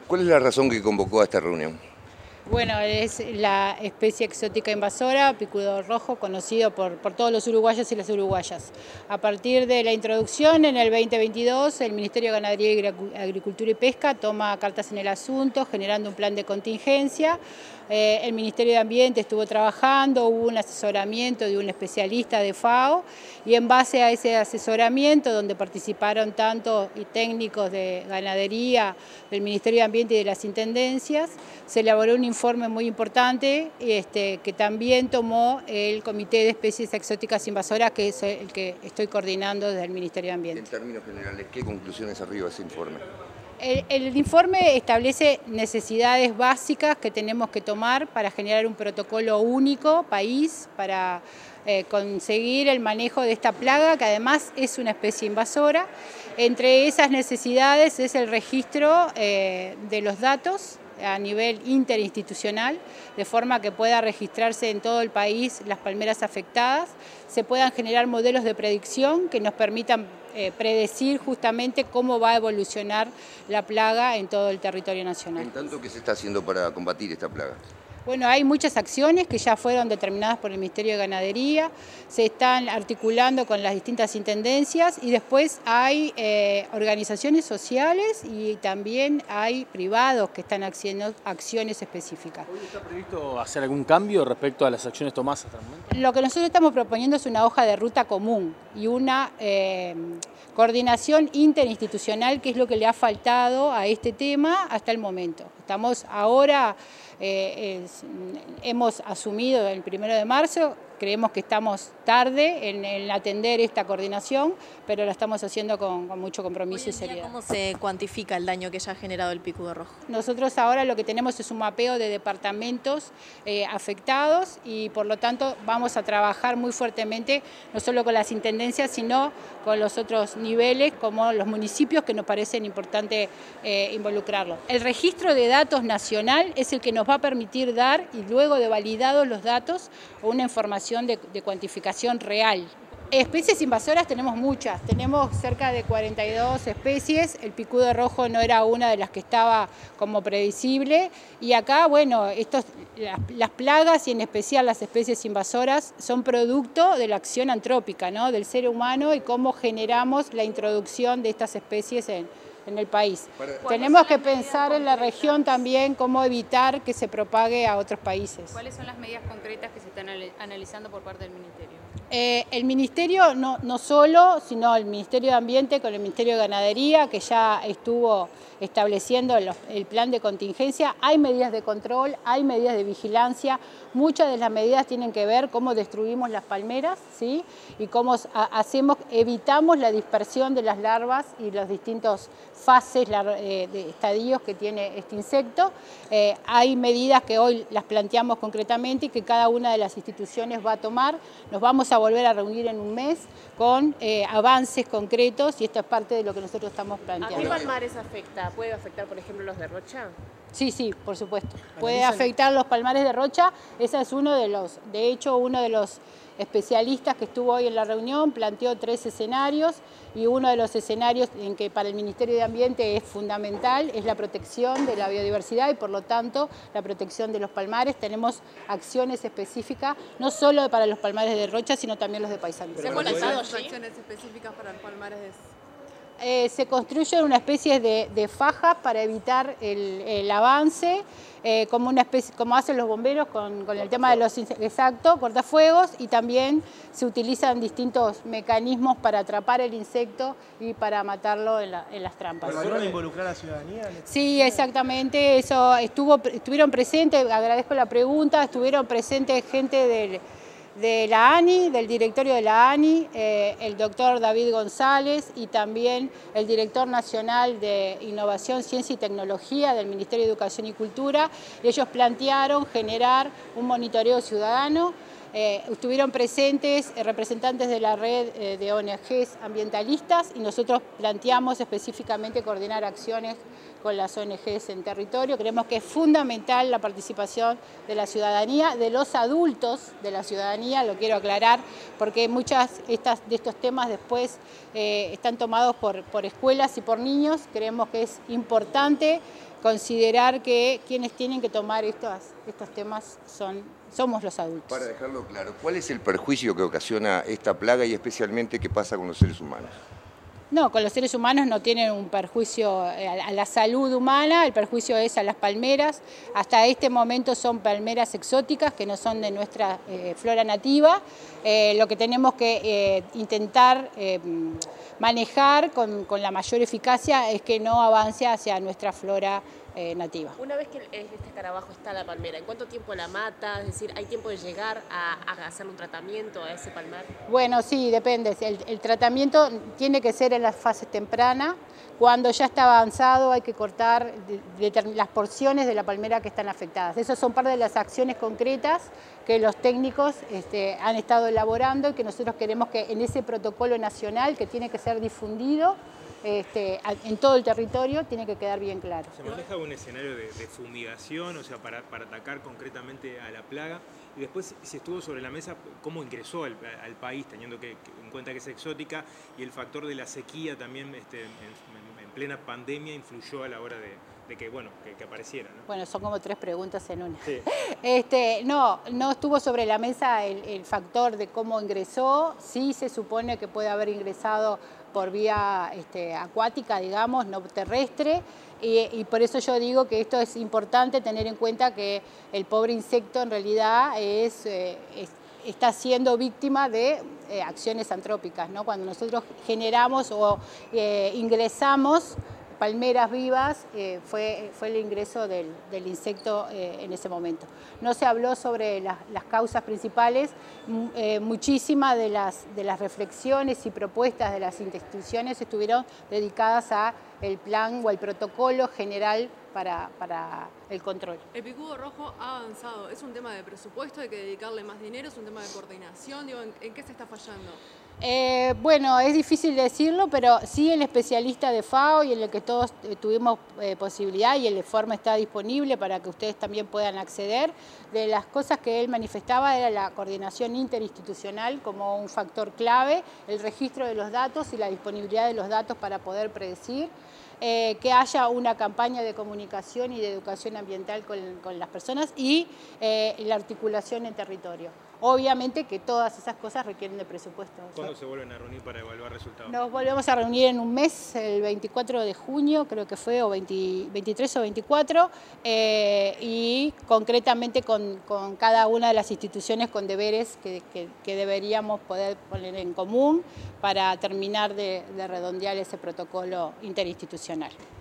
¿Cuál es la razón que convocó a esta reunión? Bueno, es la especie exótica invasora, picudo rojo, conocido por todos los uruguayos y las uruguayas. A partir de la introducción en el 2022, el Ministerio de Ganadería, Agricultura y Pesca toma cartas en el asunto, generando un plan de contingencia. El Ministerio de Ambiente estuvo trabajando, hubo un asesoramiento de un especialista de FAO y en base a ese asesoramiento, donde participaron tanto técnicos de ganadería, del Ministerio de Ambiente y de las intendencias, se elaboró un informe muy importante que también tomó el Comité de Especies Exóticas Invasoras, que es el que estoy coordinando desde el Ministerio de Ambiente. En términos generales, ¿qué conclusiones arriba ese informe? El informe establece necesidades básicas que tenemos que tomar para generar un protocolo único, país, para conseguir el manejo de esta plaga, que además es una especie invasora. Entre esas necesidades es el registro de los datos a nivel interinstitucional, de forma que pueda registrarse en todo el país las palmeras afectadas, se puedan generar modelos de predicción que nos permitan predecir justamente cómo va a evolucionar la plaga en todo el territorio nacional. ¿En tanto qué se está haciendo para combatir esta plaga? Bueno, hay muchas acciones que ya fueron determinadas por el Ministerio de Ganadería, se están articulando con las distintas intendencias y después hay organizaciones sociales y también hay privados que están haciendo acciones específicas. ¿Hoy está previsto hacer algún cambio respecto a las acciones tomadas hasta el momento? Lo que nosotros estamos proponiendo es una hoja de ruta común y una coordinación interinstitucional, que es lo que le ha faltado a este tema hasta el momento. Estamos ahora, hemos asumido el 1 de marzo, creemos que estamos tarde en atender esta coordinación, pero lo estamos haciendo con mucho compromiso y seriedad. ¿Cómo se cuantifica el daño que ya ha generado el picudo rojo? Nosotros ahora lo que tenemos es un mapeo de departamentos afectados y por lo tanto vamos a trabajar muy fuertemente, no solo con las intendencias, sino con los otros niveles, como los municipios, que nos parecen importante involucrarlos. El registro de datos nacional es el que nos va a permitir dar, y luego de validados los datos, una información de cuantificación real. Especies invasoras tenemos muchas, tenemos cerca de 42 especies, el picudo rojo no era una de las que estaba como previsible y acá, bueno, las plagas y en especial las especies invasoras son producto de la acción antrópica, ¿no?, del ser humano y cómo generamos la introducción de estas especies en el país. Tenemos que pensar en la región también cómo evitar que se propague a otros países. ¿Cuáles son las medidas concretas que se están analizando por parte del Ministerio? El Ministerio, no solo, sino el Ministerio de Ambiente con el Ministerio de Ganadería, que ya estuvo estableciendo el plan de contingencia. Hay medidas de control, hay medidas de vigilancia. Muchas de las medidas tienen que ver cómo destruimos las palmeras, ¿sí?, y cómo evitamos la dispersión de las larvas y los distintos fases de estadios que tiene este insecto. Hay medidas que hoy las planteamos concretamente y que cada una de las instituciones va a tomar. Nos vamos a volver a reunir en un mes con avances concretos y esto es parte de lo que nosotros estamos planteando. ¿A qué palmares afecta? ¿Puede afectar, por ejemplo, los de Rocha? Sí, por supuesto. Puede afectar los palmares de Rocha. Ese es uno de los especialistas que estuvo hoy en la reunión planteó 3 escenarios y uno de los escenarios en que para el Ministerio de Ambiente es fundamental es la protección de la biodiversidad y por lo tanto la protección de los palmares. Tenemos acciones específicas, no solo para los palmares de Rocha, sino también los de Paysandú. ¿Se han lanzado acciones específicas para los palmares de... Se construyen una especie de fajas para evitar el avance, como hacen los bomberos con el tema de los cortafuegos, y también se utilizan distintos mecanismos para atrapar el insecto y para matarlo en las trampas. ¿Pero van a involucrar a la ciudadanía? Sí, exactamente, eso estuvieron presentes, agradezco la pregunta, estuvieron presentes gente de la ANI, del directorio de la ANI, el doctor David González y también el director nacional de Innovación, Ciencia y Tecnología del Ministerio de Educación y Cultura. Ellos plantearon generar un monitoreo ciudadano. Estuvieron presentes representantes de la red de ONGs ambientalistas y nosotros planteamos específicamente coordinar acciones con las ONGs en territorio. Creemos que es fundamental la participación de la ciudadanía, de los adultos de la ciudadanía, lo quiero aclarar, porque muchas de estos temas después están tomados por escuelas y por niños. Creemos que es importante considerar que quienes tienen que tomar estos temas somos los adultos. Para dejarlo claro, ¿cuál es el perjuicio que ocasiona esta plaga y especialmente qué pasa con los seres humanos? No, con los seres humanos no tienen un perjuicio a la salud humana, el perjuicio es a las palmeras. Hasta este momento son palmeras exóticas que no son de nuestra flora nativa. Lo que tenemos que intentar manejar con la mayor eficacia es que no avance hacia nuestra flora nativa. Una vez que este escarabajo está en la palmera, ¿en cuánto tiempo la mata? Es decir, ¿hay tiempo de llegar a hacerle un tratamiento a ese palmar? Bueno, sí, depende. El tratamiento tiene que ser en las fases tempranas. Cuando ya está avanzado hay que cortar las porciones de la palmera que están afectadas. Esas son parte de las acciones concretas que los técnicos han estado elaborando y que nosotros queremos que en ese protocolo nacional que tiene que ser difundido en todo el territorio tiene que quedar bien claro. ¿Se maneja un escenario de fumigación, o sea, para atacar concretamente a la plaga? Y después, si estuvo sobre la mesa, ¿cómo ingresó al país, teniendo en cuenta que es exótica y el factor de la sequía también en plena pandemia influyó a la hora de que apareciera, ¿no? Bueno, son como 3 preguntas en una. Sí. No estuvo sobre la mesa el factor de cómo ingresó. Sí se supone que puede haber ingresado por vía acuática, digamos, no terrestre, y por eso yo digo que esto es importante tener en cuenta que el pobre insecto en realidad está siendo víctima de acciones antrópicas, ¿no? Cuando nosotros generamos o ingresamos palmeras vivas, fue el ingreso del insecto en ese momento. No se habló sobre las causas principales. Muchísimas de las reflexiones y propuestas de las instituciones estuvieron dedicadas al plan o al protocolo general para el control. El picudo rojo ha avanzado. ¿Es un tema de presupuesto? ¿Hay que dedicarle más dinero? ¿Es un tema de coordinación? Digo, ¿en qué se está fallando? Bueno, es difícil decirlo, pero sí el especialista de FAO y en el que todos tuvimos posibilidad, y el informe está disponible para que ustedes también puedan acceder. De las cosas que él manifestaba era la coordinación interinstitucional como un factor clave, el registro de los datos y la disponibilidad de los datos para poder predecir. Que haya una campaña de comunicación y de educación ambiental con las personas y la articulación en territorio. Obviamente que todas esas cosas requieren de presupuesto. ¿Cuándo se vuelven a reunir para evaluar resultados? Nos volvemos a reunir en un mes, el 24 de junio, creo que fue, o 23 o 24, y concretamente con cada una de las instituciones con deberes que deberíamos poder poner en común para terminar de redondear ese protocolo interinstitucional.